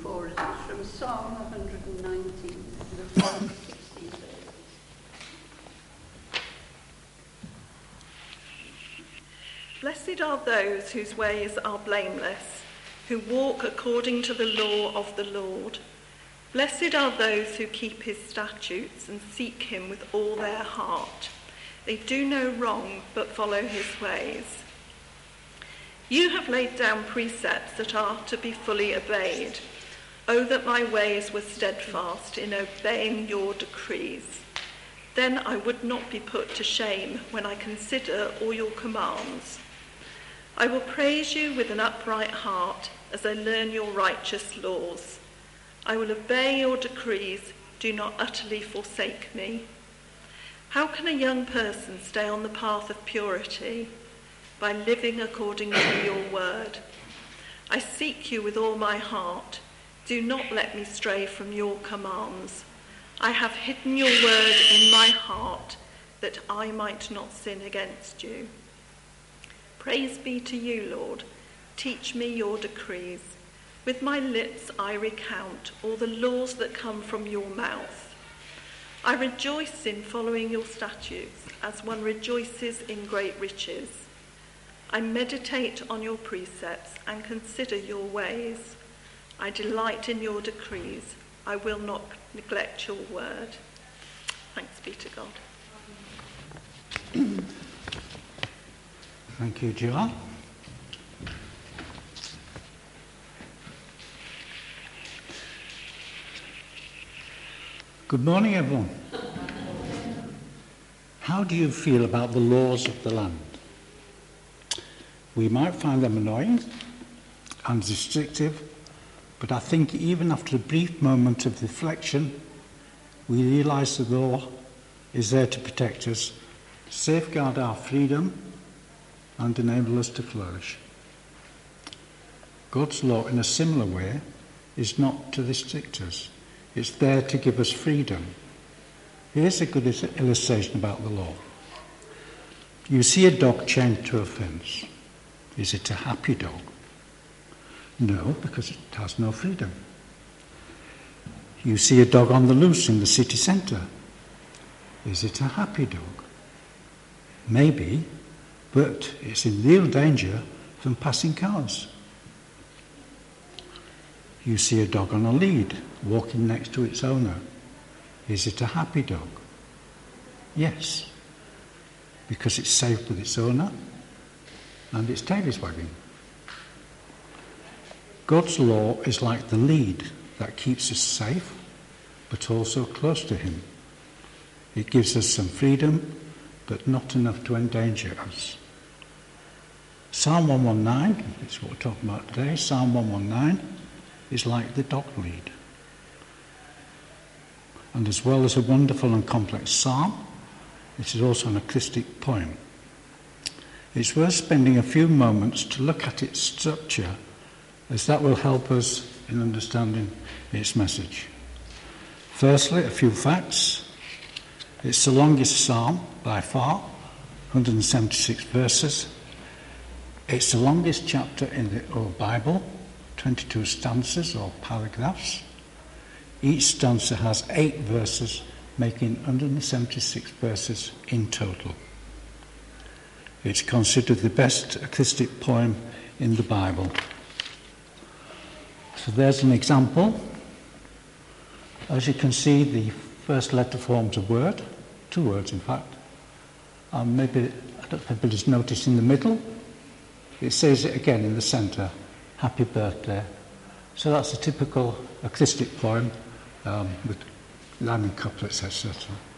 for us is from Psalm 119, the 1 to 16 verse. Blessed are those whose ways are blameless, who walk according to the law of the Lord. Blessed are those who keep his statutes and seek him with all their heart. They do no wrong, but follow his ways. You have laid down precepts that are to be fully obeyed. Oh, that my ways were steadfast in obeying your decrees. Then I would not be put to shame when I consider all your commands. I will praise you with an upright heart as I learn your righteous laws. I will obey your decrees. Do not utterly forsake me. How can a young person stay on the path of purity? By living according to your word. I seek you with all my heart. Do not let me stray from your commands. I have hidden your word in my heart that I might not sin against you. Praise be to you, Lord. Teach me your decrees. With my lips I recount all the laws that come from your mouth. I rejoice in following your statutes as one rejoices in great riches. I meditate on your precepts and consider your ways. I delight in your decrees. I will not neglect your word. Thanks be to God. Thank you, Joel. Good morning, everyone. How do you feel about the laws of the land? We might find them annoying and restrictive, but I think even after a brief moment of reflection, we realise the law is there to protect us, safeguard our freedom, and enable us to flourish. God's law, in a similar way, is not to restrict us. It's there to give us freedom. Here's a good illustration about the law. You see a dog chained to a fence. Is it a happy dog? No, because it has no freedom. You see a dog on the loose in the city centre. Is it a happy dog? Maybe, but it's in real danger from passing cars. You see a dog on a lead, walking next to its owner. Is it a happy dog? Yes, because it's safe with its owner and its tail is wagging. God's law is like the lead that keeps us safe, but also close to him. It gives us some freedom, but not enough to endanger us. Psalm 119, it's what we're talking about today. Psalm 119 is like the dog lead. And as well as a wonderful and complex psalm, it is also an acrostic poem. It's worth spending a few moments to look at its structure, as that will help us in understanding its message. Firstly, a few facts. It's the longest psalm by far, 176 verses. It's the longest chapter in the whole Bible, 22 stanzas or paragraphs. Each stanza has 8 verses, making 176 verses in total. It's considered the best acrostic poem in the Bible. So there's an example. As you can see, the first letter forms a word, 2 words in fact. And maybe, I don't know if anybody's noticed in the middle, it says it again in the centre, happy birthday. So that's a typical acrostic poem with rhyming couplets, etc.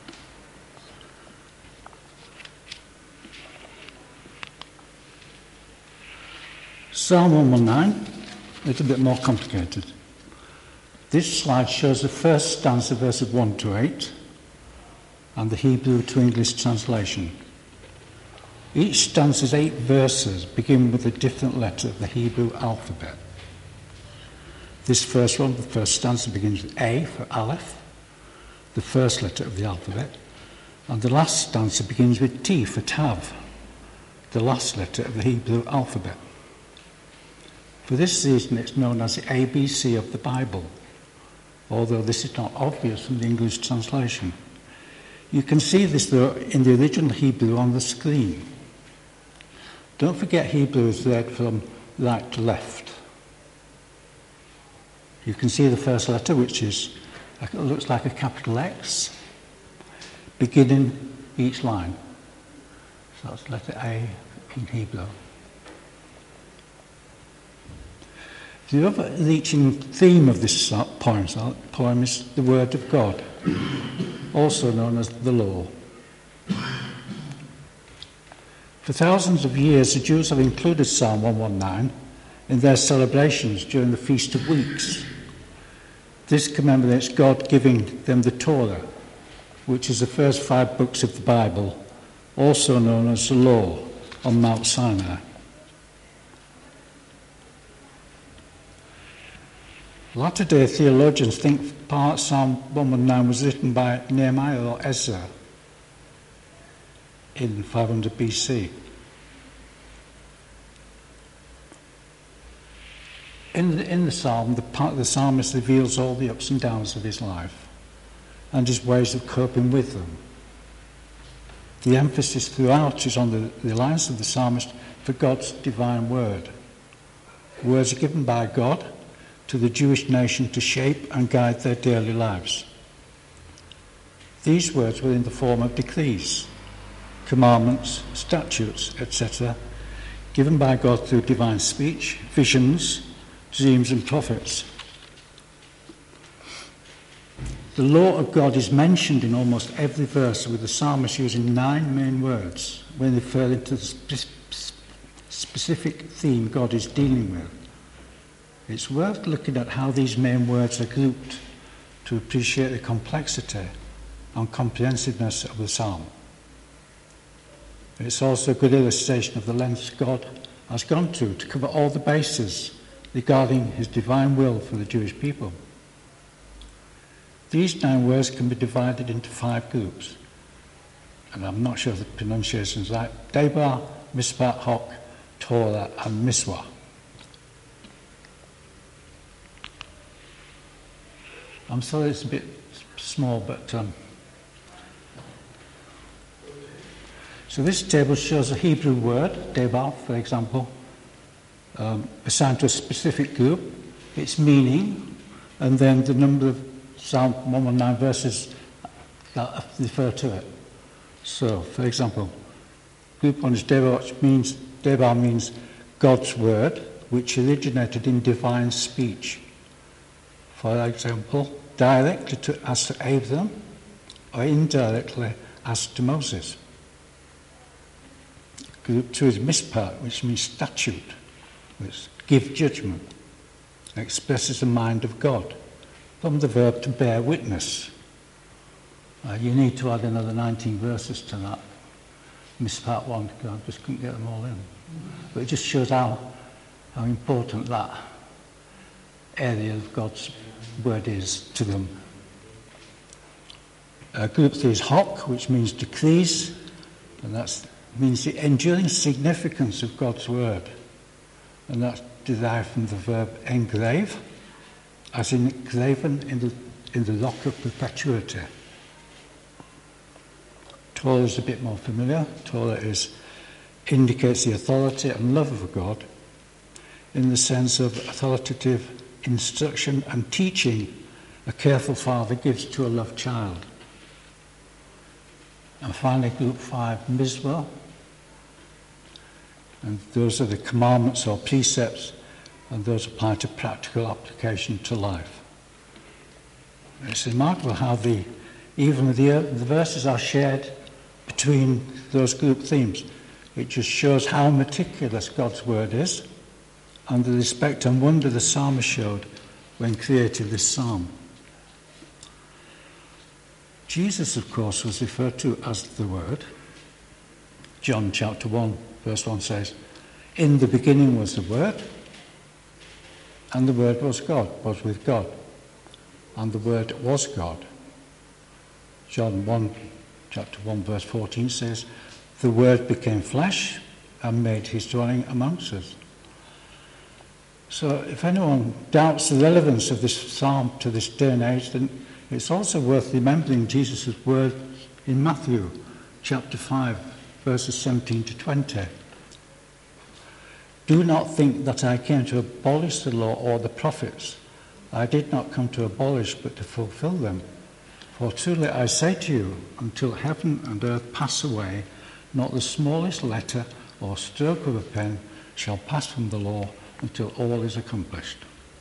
Psalm 119, a little bit more complicated. This slide shows the first stanza, verses 1 to 8, and the Hebrew to English translation. Each stanza's 8 verses begin with a different letter of the Hebrew alphabet. This first one, the first stanza, begins with A for Aleph, the first letter of the alphabet, and the last stanza begins with T for Tav, the last letter of the Hebrew alphabet. For this reason, it's known as the ABC of the Bible, although this is not obvious from the English translation. You can see this, though, in the original Hebrew on the screen. Don't forget Hebrew is read from right to left. You can see the first letter, which looks like a capital X, beginning each line. So that's letter A in Hebrew. The overreaching theme of this poem is the Word of God, also known as the Law. For thousands of years, the Jews have included Psalm 119 in their celebrations during the Feast of Weeks. This commemorates God giving them the Torah, which is the first 5 books of the Bible, also known as the Law, on Mount Sinai. Latter-day theologians think part Psalm 119 was written by Nehemiah or Ezra in 500 BC. In the psalm, the psalmist reveals all the ups and downs of his life and his ways of coping with them. The emphasis throughout is on the reliance of the psalmist for God's divine word. Words are given by God to the Jewish nation to shape and guide their daily lives. These words were in the form of decrees, commandments, statutes, etc., given by God through divine speech, visions, dreams and prophets. The law of God is mentioned in almost every verse, with the psalmist using 9 main words when referring to the specific theme God is dealing with. It's worth looking at how these main words are grouped to appreciate the complexity and comprehensiveness of the psalm. It's also a good illustration of the lengths God has gone to cover all the bases regarding his divine will for the Jewish people. These 9 words can be divided into 5 groups, and I'm not sure if the pronunciation is right: Debar, Mishpat, Hok, Torah, and Miswah. I'm sorry it's a bit small, but so this table shows a Hebrew word, Debar, for example, assigned to a specific group, its meaning, and then the number of Psalm 119 verses that refer to it. So, for example, group 1 is Debar, Debar means God's word, which originated in divine speech. For example, directly as to Abraham, or indirectly as to Moses. Group 2 is Mishpat, which means statute, which give judgment, expresses the mind of God, from the verb to bear witness. You need to add another 19 verses to that. Mishpat 1, because I just couldn't get them all in. But it just shows how important that area of God's word is to them. Group 3 is Hok, which means decrees, and that means the enduring significance of God's word. And that's derived from the verb engrave, as in graven in the rock of perpetuity. Torah is a bit more familiar. Torah indicates the authority and love of God in the sense of authoritative instruction and teaching a careful father gives to a loved child. And finally, group 5, Mizvah. And those are the commandments or precepts, and those apply to practical application to life. It's remarkable how even the verses are shared between those group themes. It just shows how meticulous God's word is, and the respect and wonder the psalmist showed when creating this psalm. Jesus, of course, was referred to as the Word. John chapter 1, verse 1 says, "In the beginning was the Word, and the Word was God, was with God, and the Word was God." John 1, chapter 1, verse 14 says, "The Word became flesh and made his dwelling amongst us." So if anyone doubts the relevance of this psalm to this day and age, then it's also worth remembering Jesus' words in Matthew chapter 5, verses 17 to 20. Do not think that I came to abolish the law or the prophets. I did not come to abolish, but to fulfill them. For truly I say to you, until heaven and earth pass away, not the smallest letter or stroke of a pen shall pass from the law until all is accomplished.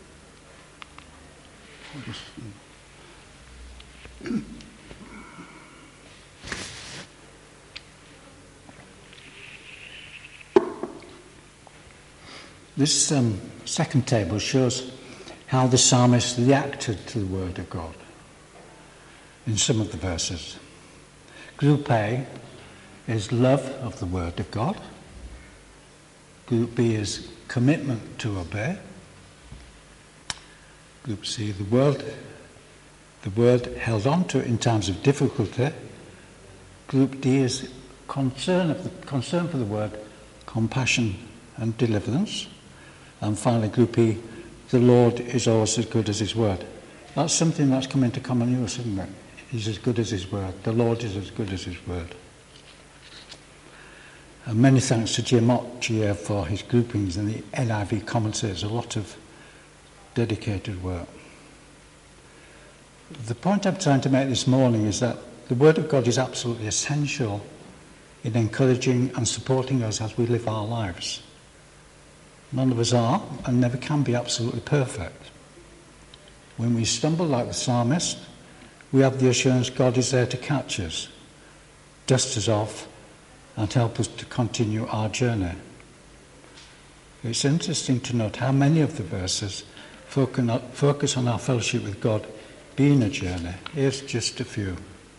This second table shows how the psalmist reacted to the word of God in some of the verses. Group A is love of the word of God. Group B is commitment to obey. Group C, the word held on to in times of difficulty. Group D is concern for the word, compassion and deliverance. And finally, Group E, the Lord is always as good as his word. That's something that's come into common use, isn't it? He's as good as his word. The Lord is as good as his word. And many thanks to Jim Ottier for his groupings in the NIV commentaries. A lot of dedicated work. The point I'm trying to make this morning is that the word of God is absolutely essential in encouraging and supporting us as we live our lives. None of us are and never can be absolutely perfect. When we stumble like the psalmist, we have the assurance God is there to catch us, dust us off, and help us to continue our journey. It's interesting to note how many of the verses focus on our fellowship with God being a journey. Here's just a few.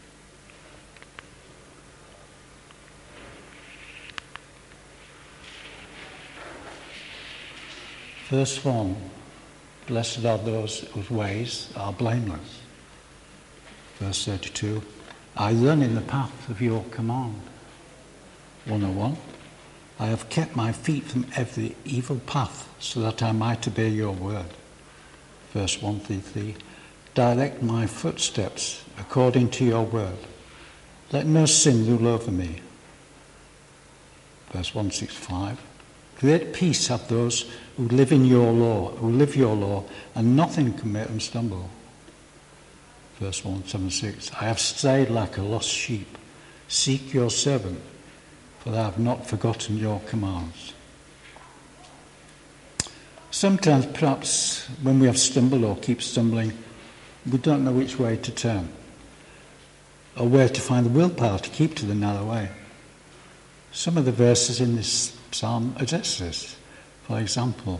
Verse 1, blessed are those whose ways are blameless. Verse 32, I run in the path of your command. 101, I have kept my feet from every evil path so that I might obey your word. Verse 133, direct my footsteps according to your word. Let no sin rule over me. Verse 165, great peace have those who live your law, and nothing can make them stumble. Verse 176, I have strayed like a lost sheep. Seek your servant, for I have not forgotten your commands. Sometimes, perhaps, when we have stumbled or keep stumbling, we don't know which way to turn, or where to find the willpower to keep to the narrow way. Some of the verses in this psalm address this. For example,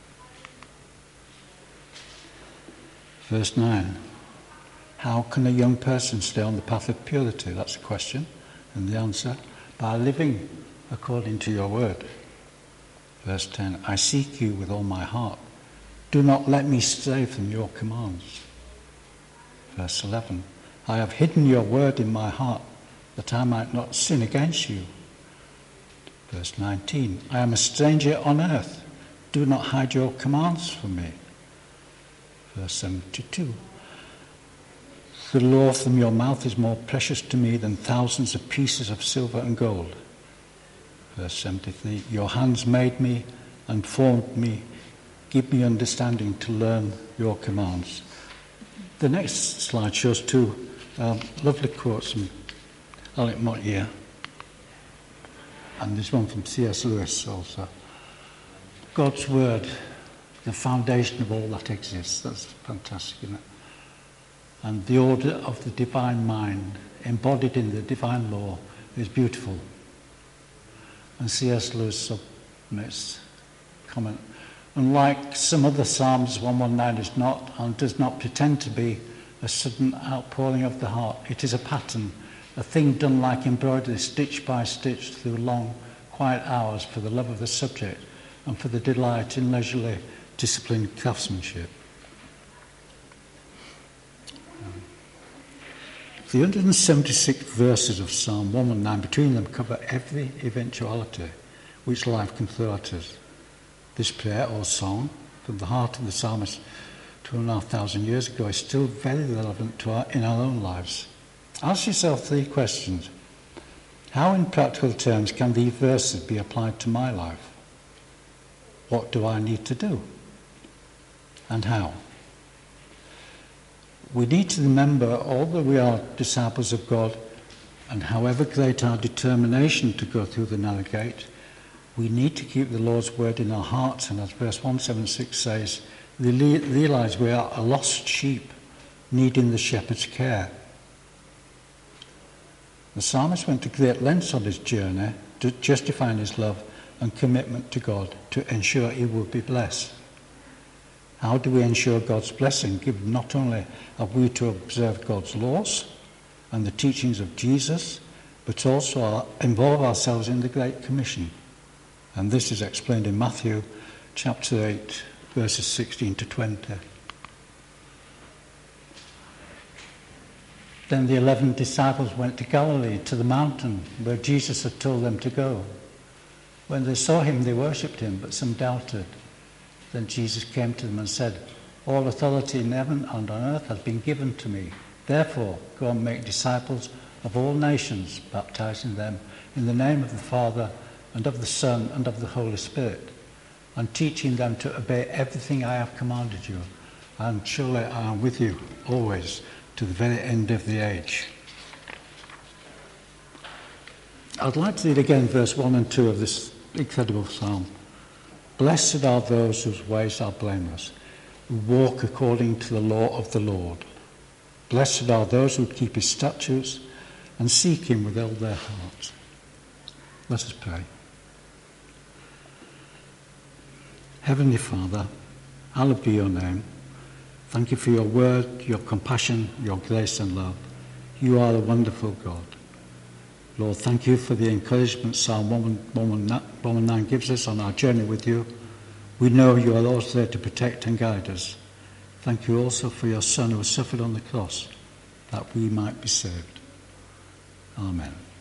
verse 9, how can a young person stay on the path of purity? That's a question. And the answer, by living according to your word. Verse 10, I seek you with all my heart. Do not let me stray from your commands. Verse 11, I have hidden your word in my heart that I might not sin against you. Verse 19, I am a stranger on earth. Do not hide your commands from me. Verse 72, the law from your mouth is more precious to me than thousands of pieces of silver and gold. Verse 73, your hands made me and formed me. Give me understanding to learn your commands. The next slide shows two lovely quotes from Alec Motyer. And there's one from C.S. Lewis also. God's word, the foundation of all that exists. That's fantastic, isn't it? And the order of the divine mind, embodied in the divine law, is beautiful. And C.S. Lewis submits comment, unlike some other psalms, 119 is not and does not pretend to be a sudden outpouring of the heart. It is a pattern, a thing done like embroidery, stitch by stitch, through long, quiet hours for the love of the subject and for the delight in leisurely, disciplined craftsmanship. The 176 verses of Psalm 119 between them cover every eventuality which life can throw at us. This prayer or song from the heart of the psalmist 2,500 years ago is still very relevant in our own lives. Ask yourself 3 questions. How, in practical terms, can these verses be applied to my life? What do I need to do? And how? We need to remember, although we are disciples of God, and however great our determination to go through the narrow gate, we need to keep the Lord's word in our hearts, and as verse 176 says, realize we are a lost sheep needing the shepherd's care. The psalmist went to great lengths on his journey, justifying his love and commitment to God to ensure he would be blessed. How do we ensure God's blessing, given not only are we to observe God's laws and the teachings of Jesus, but also involve ourselves in the Great Commission? And this is explained in Matthew chapter 8, verses 16 to 20. Then the 11 disciples went to Galilee, to the mountain where Jesus had told them to go. When they saw him, they worshipped him, but some doubted. Then Jesus came to them and said, "All authority in heaven and on earth has been given to me. Therefore, go and make disciples of all nations, baptizing them in the name of the Father and of the Son and of the Holy Spirit, and teaching them to obey everything I have commanded you. And surely I am with you always to the very end of the age." I'd like to read again verse 1 and 2 of this incredible psalm. "Blessed are those whose ways are blameless, who walk according to the law of the Lord. Blessed are those who keep his statutes and seek him with all their hearts." Let us pray. Heavenly Father, hallowed be your name. Thank you for your word, your compassion, your grace and love. You are a wonderful God. Lord, thank you for the encouragement Psalm 119 gives us on our journey with you. We know you are also there to protect and guide us. Thank you also for your Son who suffered on the cross, that we might be saved. Amen.